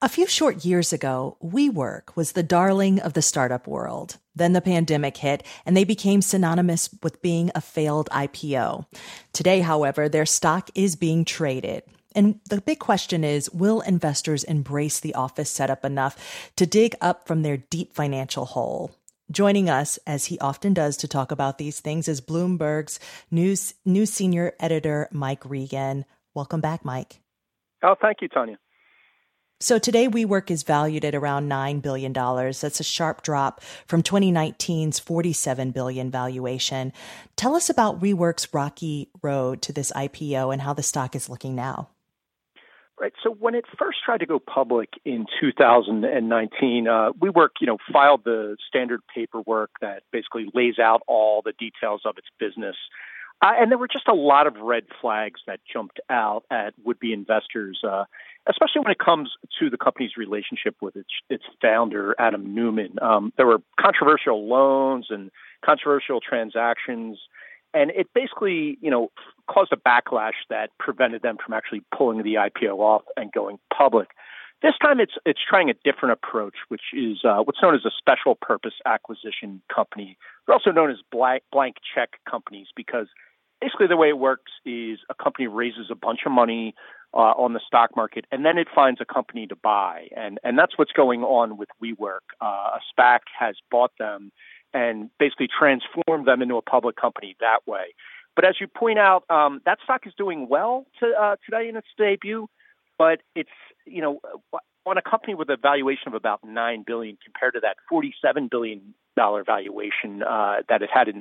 A few short years ago, WeWork was the darling of the startup world. Then the pandemic hit, and they became synonymous with being a failed IPO. Today, however, their stock is being traded. And the big question is, will investors embrace the office setup enough to dig up from their deep financial hole? Joining us, as he often does to talk about these things, is Bloomberg's news senior editor, Mike Regan. Welcome back, Mike. Oh, thank you, Tanya. So today, WeWork is valued at around $9 billion. That's a sharp drop from 2019's $47 billion valuation. Tell us about WeWork's rocky road to this IPO and how the stock is looking now. Right. So when it first tried to go public in 2019, WeWork, filed the standard paperwork that basically lays out all the details of its business. And there were just a lot of red flags that jumped out at would-be investors, especially when it comes to the company's relationship with its founder, Adam Neumann. There were controversial loans and controversial transactions, and it basically, caused a backlash that prevented them from actually pulling the IPO off and going public. This time, it's trying a different approach, which is what's known as a special purpose acquisition company. They're also known as blank check companies because basically the way it works is a company raises a bunch of money on the stock market, and then it finds a company to buy. And that's what's going on with WeWork. A SPAC has bought them and basically transformed them into a public company that way. But as you point out, that stock is doing well today in its debut, but it's, on a company with a valuation of about $9 billion compared to that $47 billion valuation that it had in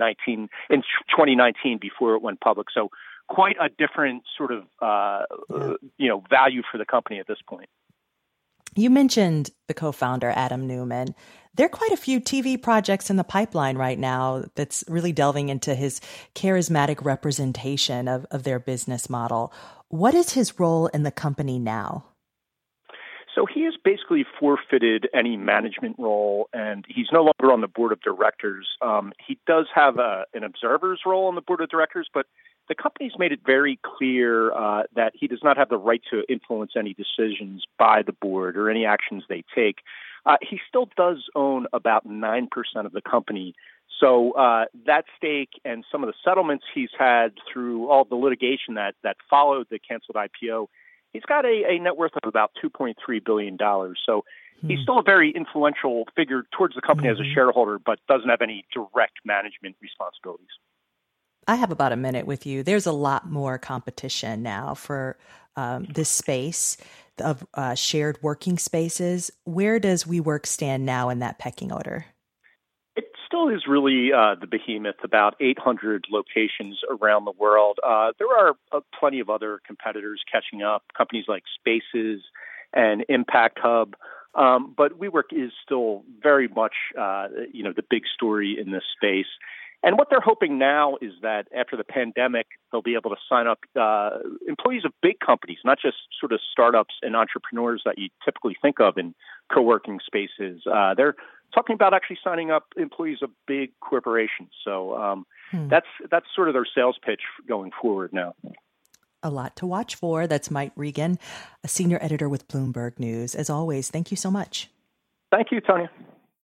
2019 before it went public. So quite a different sort of, value for the company at this point. You mentioned the co-founder, Adam Neumann. There are quite a few TV projects in the pipeline right now that's really delving into his charismatic representation of their business model. What is his role in the company now? So he has basically forfeited any management role, and he's no longer on the board of directors. He does have an observer's role on the board of directors, but the company's made it very clear that he does not have the right to influence any decisions by the board or any actions they take. He still does own about 9% of the company. So that stake and some of the settlements he's had through all the litigation that followed the canceled IPO, he's got a net worth of about $2.3 billion. So he's still a very influential figure towards the company as a shareholder, but doesn't have any direct management responsibilities. I have about a minute with you. There's a lot more competition now for this space of shared working spaces. Where does WeWork stand now in that pecking order? It still is really the behemoth, about 800 locations around the world. There are plenty of other competitors catching up, companies like Spaces and Impact Hub. But WeWork is still very much, the big story in this space. And what they're hoping now is that after the pandemic, they'll be able to sign up employees of big companies, not just sort of startups and entrepreneurs that you typically think of in co-working spaces. They're talking about actually signing up employees of big corporations. So that's sort of their sales pitch going forward now. A lot to watch for. That's Mike Regan, a senior editor with Bloomberg News. As always, thank you so much. Thank you, Tanya.